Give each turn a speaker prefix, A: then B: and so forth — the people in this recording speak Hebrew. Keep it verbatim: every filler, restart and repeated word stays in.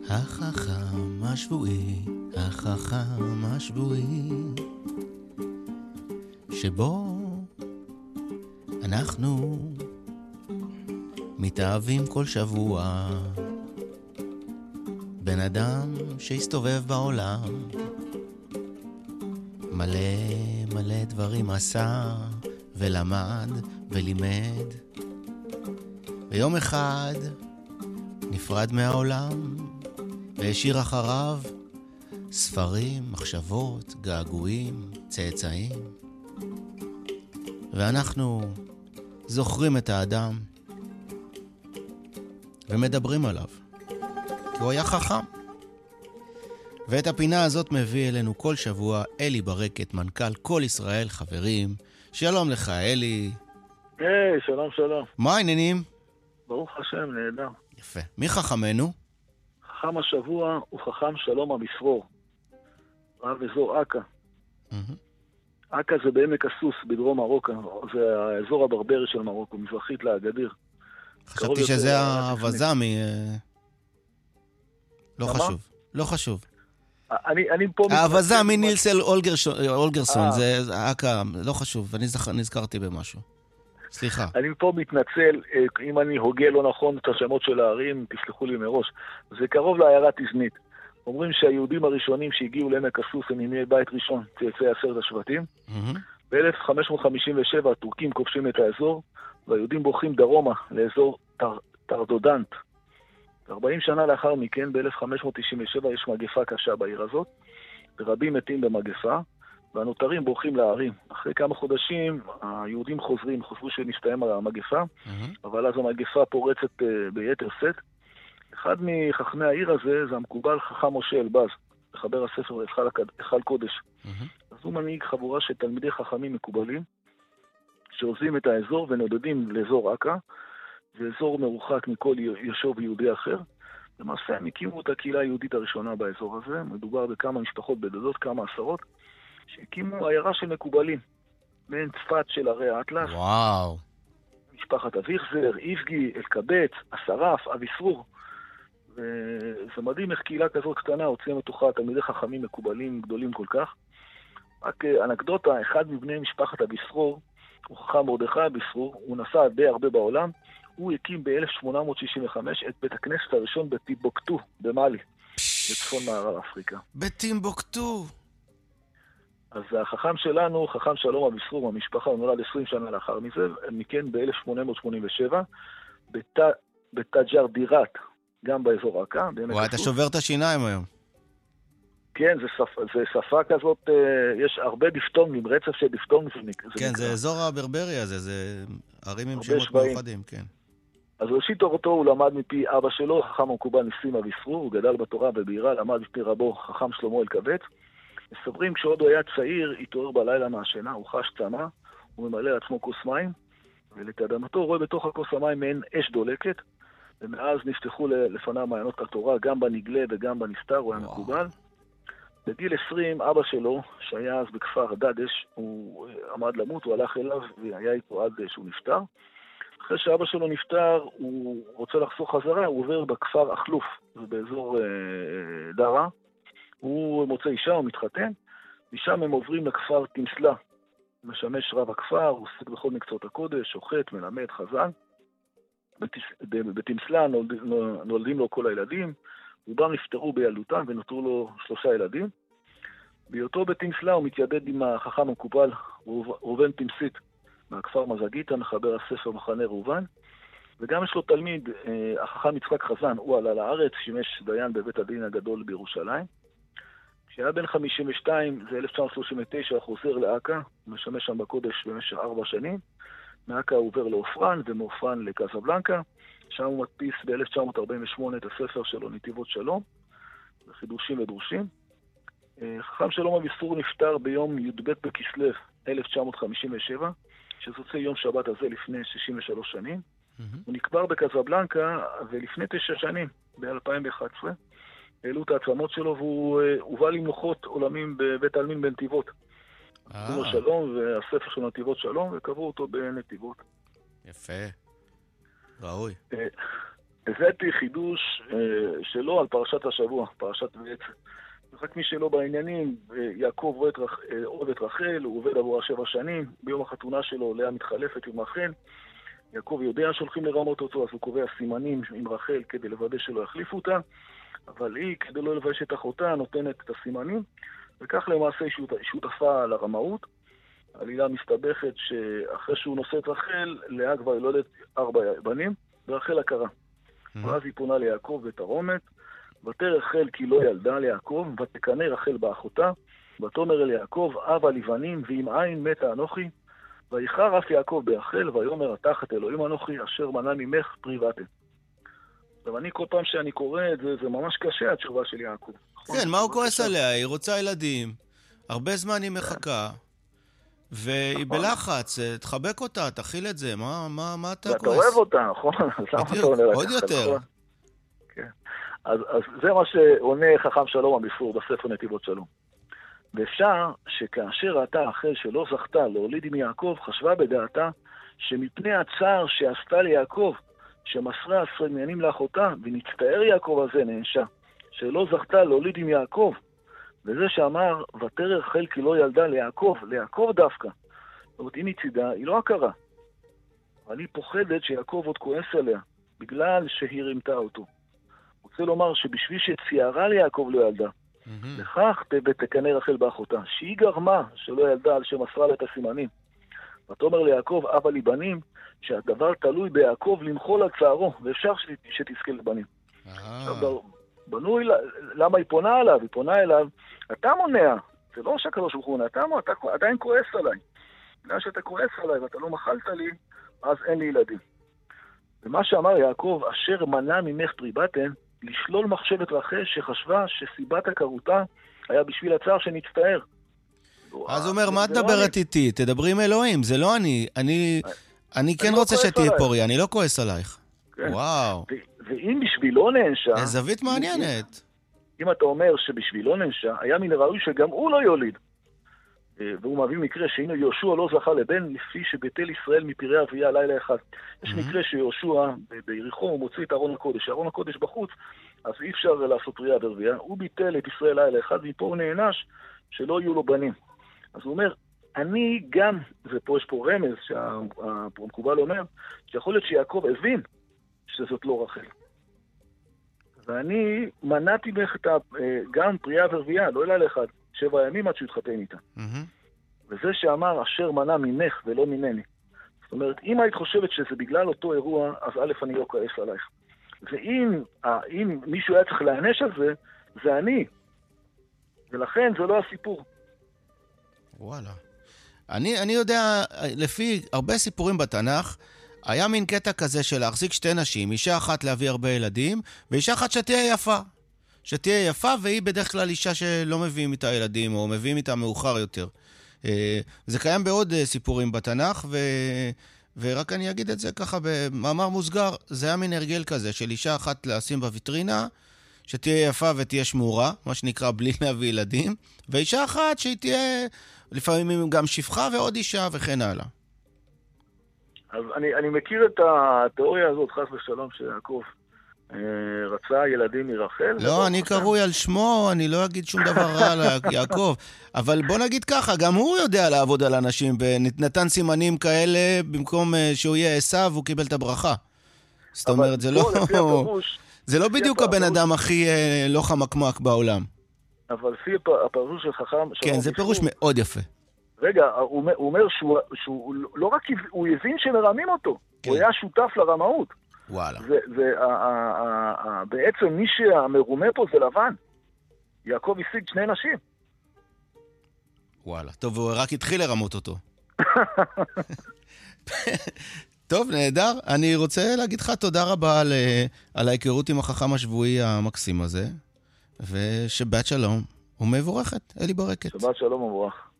A: החכם השבועי, החכם השבועי, שבו אנחנו מתאהבים כל שבוע. בן אדם שהסתובב בעולם, מלא מלא דברים עשה ולמד ולימד. ויום אחד נפרד מהעולם והשאיר אחריו ספרים, מחשבות, געגועים, צאצאים. ואנחנו זוכרים את האדם ומדברים עליו, כי הוא היה חכם. ואת הפינה הזאת מביא אלינו כל שבוע אלי ברקת, מנכ"ל כל ישראל חברים. שלום לך אלי.
B: היי, hey, שלום שלום.
A: מה העניינים?
B: ברוך השם, נהדר.
A: יפה. מי חכמנו?
B: חכם השבוע הוא חכם שלום המסרור, רב אזור עקה.
A: Mm-hmm.
B: עקה זה בעמק הסוס בדרום מרוקו, זה האזור הברברי של מרוקו, מזרחית לאגדיר.
A: חשבתי שזה האבזמי. לא חשוב, לא חשוב.
B: אני, אני פה...
A: האבזמי נילסל אולגרסון, זה עקה, לא חשוב, אני נזכרתי במשהו. סליחה.
B: אני פה מתנצל, אם אני הוגה לא נכון את השמות של הערים, תסלחו לי מראש. זה קרוב לעיירה תזנית. אומרים שהיהודים הראשונים שהגיעו לעמק הסוס הם ימי בית ראשון, צאצאי עשרת השבטים. ב-אלף חמש מאות חמישים ושבע הטורקים כובשים את האזור, והיהודים בורחים דרומה לאזור טרדודנט. ארבעים שנה לאחר מכן, ב-אלף חמש מאות תשעים ושבע, יש מגפה קשה בעיר הזאת, ורבים מתים במגפה, והנותרים בורחים לערים. אחרי כמה חודשים, היהודים חוזרים, חוזרו שנסתיים המגפה, mm-hmm. אבל אז המגפה פורצת uh, ביתר סט. אחד מחכמי העיר הזה, זה המקובל חכם משה אלבז, מחבר הספר היכל היכל קודש. Mm-hmm. אז הוא מנהיג חבורה של תלמידי חכמים מקובלים, שעוזבים את האזור ונודדים לאזור עקה, זה אזור מרוחק מכל יישוב יהודי אחר. למעשה הם הקימו את הקהילה היהודית הראשונה באזור הזה, מדובר בכמה משפחות בודדות, כמה עשרות, שהקימו עיירה של מקובלים, מעין צפת של הרי האטלס.
A: וואו.
B: משפחת אביחזר, איבגי, אלקבץ, אסרף, אביסרור. וזה מדהים איך קהילה כזאת קטנה הוציאה מתוכה תלמידי חכמים מקובלים גדולים כל כך. רק אנקדוטה, אחד מבני משפחת אביסרור, הוא חכם מרדכי אביסרור, הוא נסע די הרבה בעולם, הוא הקים ב-אלף שמונה מאות שישים וחמש את בית הכנסת הראשון בטימבוקטו, במאלי, בצפון מערב אפריקה.
A: בטימבוקטו. אז
B: החכם שלנו, חכם שלום אביסרור, המשפחה, הוא נולד עשרים שנה לאחר מזה, מכן ב-אלף שמונה מאות שמונים ושבע, בתג'ר דירת, גם באזור עקה.
A: וואי, אתה שובר את השיניים היום.
B: כן, זה, שפ, זה שפה כזאת, יש הרבה דיפתונגים, רצף של דיפתונגים.
A: כן, זה, זה אזור הברברי הזה, זה ערים עם שמות מיוחדים, כן.
B: אז ראשית תורתו הוא למד מפי אבא שלו, חכם המקובל ניסים אביסרור, הוא גדל בתורה בבירה, למד מפי רבו חכם שלמה אלקבץ. מספרים כשעוד הוא היה צעיר, התעורר בלילה מהשינה, הוא חש צמא, הוא ממלא לעצמו כוס מים, ולתדמתו הוא רואה בתוך הכוס המים מעין אש דולקת, ומאז נפתחו לפניו מעיינות התורה, גם בנגלה וגם בנסתר, הוא היה מקובל. בגיל עשרים, אבא שלו, שהיה אז בכפר דדש, הוא עמד למות, הוא הלך אליו והיה איתו עד שהוא נפטר. אחרי שאבא שלו נפטר, הוא רוצה לחזור חזרה, הוא עובר בכפר אחלוף, זה באזור אה, דרה. הוא מוצא אישה, הוא מתחתן, משם הם עוברים לכפר תמסלה. הוא משמש רב הכפר, הוא עוסק בכל מקצועות הקודש, שוחט, מלמד, חזן. בתמסלה נולדים לו כל הילדים, רובם נפטרו בילדותם ונותרו לו שלושה ילדים. בהיותו בתמסלה הוא מתיידד עם החכם המקובל ראובן תמסית מהכפר מזגיטה, מחבר הספר מחנה ראובן, וגם יש לו תלמיד, החכם יצחק חזן, הוא עלה לארץ, שימש דיין בבית הדין הגדול בירושלים. כשהיה בן חמישים ושתיים, זה אלף תשע מאות שלושים ותשע, חוזר לעקה, הוא משמש שם בקודש במשך ארבע שנים. מעקה הוא עובר לאופרן, ומאופרן לקזבלנקה. שם הוא מדפיס ב-אלף תשע מאות ארבעים ושמונה את הספר שלו, נתיבות שלום, חידושים ודרושים. חכם שלום אביסרור נפטר ביום י"ב בכסלו, אלף תשע מאות חמישים ושבע, שזוצא יום שבת הזה לפני שישים ושלוש שנים. Mm-hmm. הוא נקבר בקזבלנקה, ולפני תשע שנים, ב-אלפיים ואחת עשרה, העלו את העצמות שלו, והוא הובא למנוחות עולמים בבית העלמין בנתיבות. עשו לו שלום, והספר של נתיבות שלום, וקבעו אותו בנתיבות.
A: יפה. ראוי.
B: הבאתי חידוש אה, שלו על פרשת השבוע, פרשת בעצם. רק מי שלא בעניינים, יעקב אוהד רח, את רחל, הוא עובד עבורה שבע שנים, ביום החתונה שלו לאה מתחלפת עם רחל, יעקב יודע שהולכים לרמות אותו, אז הוא קובע סימנים עם רחל כדי לוודא שלא יחליפו אותה, אבל היא, כדי לא לבייש את אחותה, נותנת את הסימנים, וכך למעשה היא שותפה לרמאות. עלילה מסתבכת שאחרי שהוא נושא את רחל, לאה כבר ילדת ארבע בנים, ורחל הכרה. ואז היא פונה ליעקב ותרומת, ותרא רחל כי לא ילדה ליעקב, ותקנא רחל באחותה, ותאמר אל יעקב, אב לבנים, ואם אין מתה אנוכי, ויחר אף יעקב ברחל, ויאמר תחת אלוהים אנוכי, אשר מנע ממך פרי בטן. עכשיו אני כל פעם שאני קורא את זה, זה ממש קשה התשובה של יעקב.
A: כן, מה הוא כועס עליה? היא רוצה ילדים, הרבה זמן היא מחכה, והיא בלחץ, תחבק אותה, תכיל את זה, מה אתה כועס?
B: ואתה אוהב אותה, נכון?
A: עוד יותר.
B: אז זה מה שעונה חכם שלום המפור בספר נתיבות שלום. ואפשר שכאשר ראתה אחרי שלא זכתה להוליד עם יעקב, חשבה בדעתה שמפני הצער שעשתה ליעקב, שמסרה עשרה עניינים לאחותה, ונצטער יעקב הזה נענשה, שלא זכתה להוליד עם יעקב, וזה שאמר, ותרא רחל כי לא ילדה ליעקב, ליעקב דווקא. זאת אומרת, היא מצידה, היא לא הכרה. אבל היא פוחדת שיעקב עוד כועס עליה, בגלל שהיא רימתה אותו. רוצה לומר שבשביל שציירה ליעקב לא ילדה, mm-hmm. לכך תקנא רחל באחותה, שהיא גרמה שלא ילדה על שמסרה לה את הסימנים. ותאמר ליעקב, אבא לי בנים, שהדבר תלוי ביעקב למחול על צערו, ואפשר שתזכה לבנים. Ah. עכשיו, בנוי, למה היא פונה עליו? היא פונה אליו, אתה מונע, זה לא שהקדוש ברוך הוא, אתה, אתה עדיין כועס עליי. בגלל שאתה כועס עליי ואתה לא מחלת לי, אז אין לי ילדים. ומה שאמר יעקב, אשר מנע ממך פרי בטן, לשלול מחשבת רחל שחשבה שסיבת הקרותה היה בשביל הצער שנצטער.
A: אז הוא אומר, מה תדברת איתי? תדברי עם אלוהים, זה לא אני. אני כן רוצה שתהיה פוריה, אני לא כועס עלייך. וואו.
B: ואם בשבילו נענשה...
A: זווית מעניינת.
B: אם אתה אומר שבשבילו נענשה, היה מן הראוי שגם הוא לא יוליד. והוא מביא מקרה שהנה יהושע לא זכה לבן לפי שביטל ישראל מפרי אביה לילה אחד. יש מקרה שיהושע ביריחו הוא מוציא את ארון הקודש, ארון הקודש בחוץ, אז אי אפשר לעשות פרי אביה, הוא ביטל את ישראל לילה אחד, ומפה הוא נענש שלא יהיו לו בנים. אז הוא אומר, אני גם, ופה יש פה רמז שהמקובל אומר, שיכול להיות שיעקב הבין שזאת לא רחל. ואני מנעתי ממך גם פריאה ורבייה, לא לילה אחד, שבע ימים עד שהוא התחתן איתה. וזה שאמר, אשר מנע ממך ולא ממני. זאת אומרת, אם היית חושבת שזה בגלל אותו אירוע, אז א' אני לא כועס עלייך. ואם אם מישהו היה צריך להענש על זה, זה אני. ולכן זה לא הסיפור.
A: וואלה. אני, אני יודע, לפי הרבה סיפורים בתנ"ך, היה מין קטע כזה של להחזיק שתי נשים, אישה אחת להביא הרבה ילדים, ואישה אחת שתהיה יפה. שתהיה יפה, והיא בדרך כלל אישה שלא מביאים איתה ילדים, או מביאים איתה מאוחר יותר. זה קיים בעוד סיפורים בתנ"ך, ו... ורק אני אגיד את זה ככה במאמר מוסגר, זה היה מין הרגל כזה, של אישה אחת לשים בוויטרינה, שתהיה יפה ותהיה שמורה, מה שנקרא בלי להביא ילדים, ואישה אחת שהיא תהיה לפעמים גם שפחה ועוד אישה וכן הלאה.
B: אז אני, אני מכיר את התיאוריה הזאת, חס ושלום, שיעקב רצה ילדים מרחל.
A: לא, אני קרוי על שמו, אני לא אגיד שום דבר רע על יעקב. אבל בוא נגיד ככה, גם הוא יודע לעבוד על אנשים, ונתן סימנים כאלה, במקום שהוא יהיה עשיו, הוא קיבל את הברכה. זאת אומרת, זה לא... זה לא בדיוק הבן אדם הכי לא חמקמק בעולם.
B: אבל לפי הפירוש של חכם...
A: כן, זה פירוש מאוד יפה.
B: רגע, הוא אומר שהוא לא רק... הוא הבין שמרמים אותו. הוא היה שותף לרמאות.
A: וואלה.
B: ובעצם מי שהמרומה פה זה לבן. יעקב השיג שני נשים.
A: וואלה. טוב, הוא רק התחיל לרמות אותו. טוב, נהדר. אני רוצה להגיד לך תודה רבה על, על ההיכרות עם החכם השבועי המקסים הזה, ושבת שלום ומבורכת, אלי ברקת.
B: שבת שלום ומבורך.